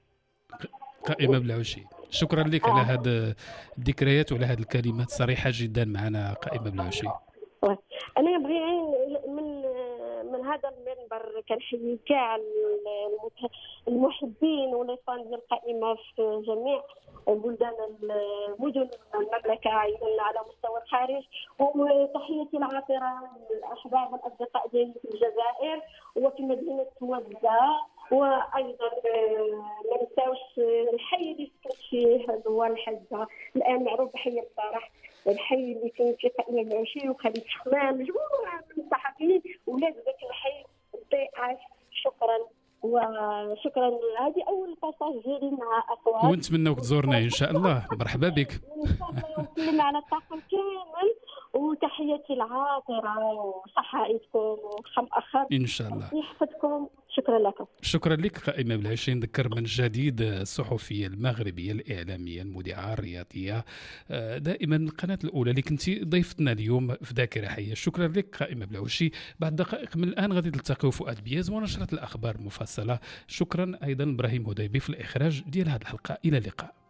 قائمة بالعوشي شكرا لك على هذه الذكريات وعلى هذه الكلمات صريحة جدا معنا قائمة بالعوشي. أنا يبغي من هذا المنبر كنحيي كاع المحبين وليفان ديال القائمة في جميع بلدان المدن المملكة أيضا على مستوى الخارج وتحياتي العاطرة للأحباب والأصدقاء ديالي في الجزائر وفي مدينة وزة وايضا ما نساوش الحي اللي سكنت فيه هو الحجه الان معروف بحي الفرح الحي اللي كاين فيه قائمة بالعوشي وخالد شخمان مجموعه من الصحفيين ولاد ذاك الحي الضيعات. شكرا وشكرا. هذه اول باساج ديالي مع اخوات ونتمناوك تزورنا ان شاء الله. مرحبا بك ان شاء الله ونسلم على الطاقم كامل وتحياتي العاطره وصحائكم وخم اخر ان شاء الله يحفظكم. شكرا لكم. شكرا لك قائمة بالعوشي. نذكر من جديد الصحفية المغربية الإعلامية المذيعة الرياضية دائما القناة الأولى اللي كنتي ضيفتنا اليوم في ذاكرة حية. شكرا لك قائمة بالعوشي. بعد دقائق من الآن غادي تلتقيوا فؤاد بياز ونشرة الأخبار المفصلة. شكرا أيضا إبراهيم هديبي في الإخراج ديال هذه الحلقة. إلى اللقاء.